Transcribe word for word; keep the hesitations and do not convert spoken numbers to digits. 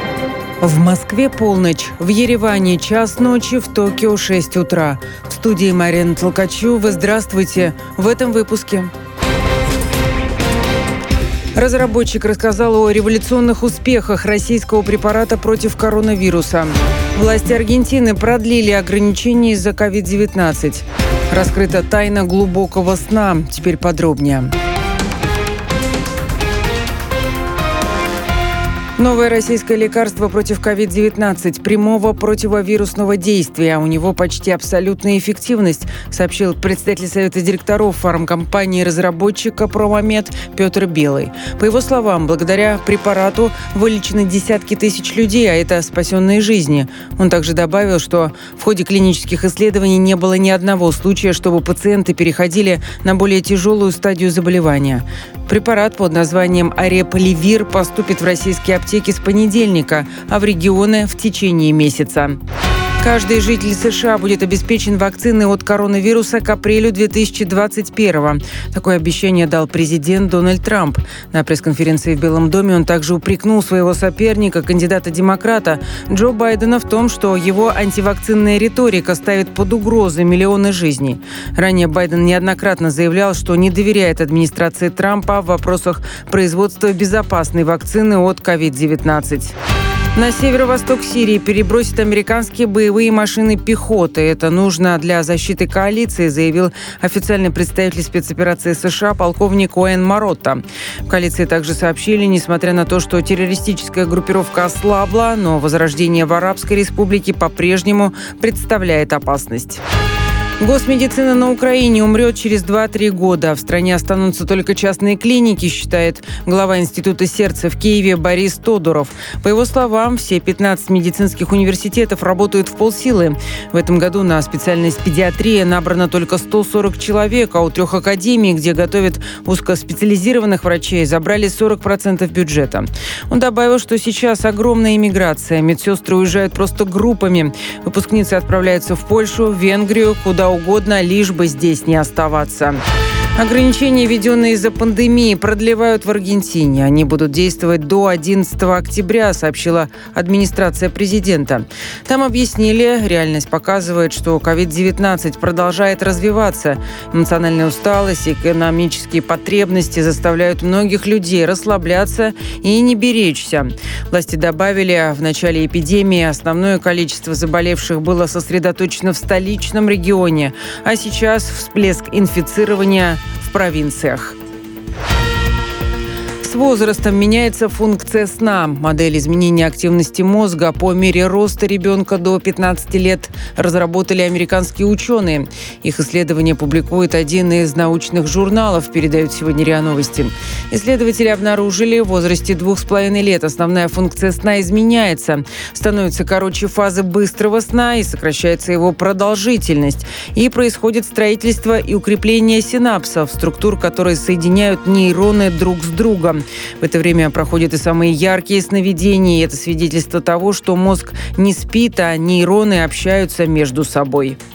В Москве полночь, в Ереване час ночи, в Токио шесть утра. В студии Марина Толкачева. Здравствуйте. В этом выпуске. Разработчик рассказал о революционных успехах российского препарата против коронавируса. Власти Аргентины продлили ограничения из-за ковид девятнадцать. Раскрыта тайна глубокого сна. Теперь подробнее. Новое российское лекарство против ковид девятнадцать прямого противовирусного действия. У него почти абсолютная эффективность, сообщил председатель Совета директоров фармкомпании-разработчика «Промомед» Петр Белый. По его словам, благодаря препарату вылечены десятки тысяч людей, а это спасенные жизни. Он также добавил, что в ходе клинических исследований не было ни одного случая, чтобы пациенты переходили на более тяжелую стадию заболевания. Препарат под названием Арепливир поступит в российские аптеки с понедельника, а в регионы в течение месяца. Каждый житель США будет обеспечен вакциной от коронавируса к апрелю две тысячи двадцать первого. Такое обещание дал президент Дональд Трамп. На пресс-конференции в Белом доме он также упрекнул своего соперника, кандидата-демократа Джо Байдена, в том, что его антивакцинная риторика ставит под угрозу миллионы жизней. Ранее Байден неоднократно заявлял, что не доверяет администрации Трампа в вопросах производства безопасной вакцины от ковид девятнадцать. На северо-восток Сирии перебросят американские боевые машины пехоты. Это нужно для защиты коалиции, заявил официальный представитель спецоперации США полковник Уэйн Маротта. В коалиции также сообщили, несмотря на то, что террористическая группировка ослабла, но возрождение в Арабской Республике по-прежнему представляет опасность. Госмедицина на Украине умрет через два-три года. В стране останутся только частные клиники, считает глава Института сердца в Киеве Борис Тодуров. По его словам, все пятнадцать медицинских университетов работают в полсилы. В этом году на специальность педиатрия набрано только сто сорок человек, а у трех академий, где готовят узкоспециализированных врачей, забрали сорок процентов бюджета. Он добавил, что сейчас огромная иммиграция. Медсестры уезжают просто группами. Выпускницы отправляются в Польшу, в Венгрию, куда угодно, лишь бы здесь не оставаться. Ограничения, введенные из-за пандемии, продлевают в Аргентине. Они будут действовать до одиннадцатого октября, сообщила администрация президента. Там объяснили, реальность показывает, что ковид девятнадцать продолжает развиваться. Эмоциональная усталость и экономические потребности заставляют многих людей расслабляться и не беречься. Власти добавили, в начале эпидемии основное количество заболевших было сосредоточено в столичном регионе, а сейчас всплеск инфицирования в провинциях. С возрастом меняется функция сна. Модель изменения активности мозга по мере роста ребенка до пятнадцати лет разработали американские ученые. Их исследование публикует один из научных журналов, передают сегодня РИА Новости. Исследователи обнаружили, в возрасте двух с половиной лет основная функция сна изменяется. Становится короче фазы быстрого сна и сокращается его продолжительность. И происходит строительство и укрепление синапсов, структур, которые соединяют нейроны друг с другом. В это время проходят и самые яркие сновидения, и это свидетельство того, что мозг не спит, а нейроны общаются между собой.